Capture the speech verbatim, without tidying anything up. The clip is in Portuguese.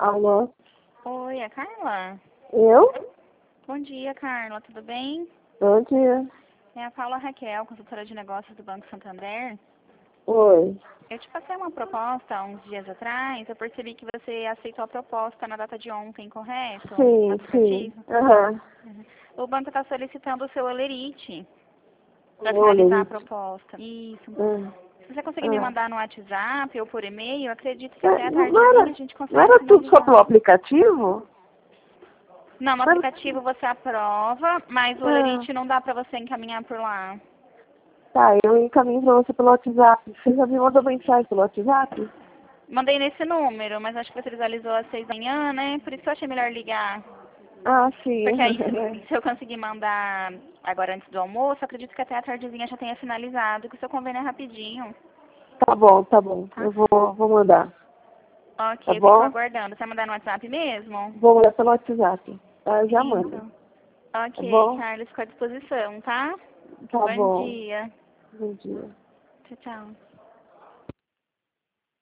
Alô? Oi, é Carla? Eu? Bom dia, Carla. Tudo bem? Bom dia. É a Paula Raquel, consultora de negócios do Banco Santander. Oi. Eu te passei uma proposta há uns dias atrás. Eu percebi que você aceitou a proposta na data de ontem, correto? No Sim, sim. aplicativo? Aham. Uhum. O banco está solicitando o seu Olerite para Olha finalizar a isso. proposta. Isso. Ah, Se você conseguir me ah. mandar no WhatsApp ou por e-mail, eu acredito que até É, a Não tardezinha era, a gente não consegue era tudo só finalizar. pelo aplicativo? Não, no Mas, aplicativo você aprova, mas o ah, Olerite não dá para você encaminhar por lá. tá, eu encaminho pra você pelo WhatsApp. Você já me mandou mensagem pelo WhatsApp? Mandei nesse número, mas acho que você visualizou às seis da manhã, né? Por isso que eu achei melhor ligar. Ah, sim. Porque aí, se, se eu conseguir mandar agora antes do almoço, acredito que até a tardezinha já tenha finalizado, que o seu convênio é rapidinho, Tá bom, tá bom. tá? Eu vou, vou mandar. Tá Ok, eu fico bom? aguardando. Você vai mandar no WhatsApp mesmo? Vou mandar pelo WhatsApp. Tá, eu já mando. Isso. Tá Ok, bom? Carlos, fico à disposição, tá? Tá Bom bom. dia. Bom dia. Tchau, tchau.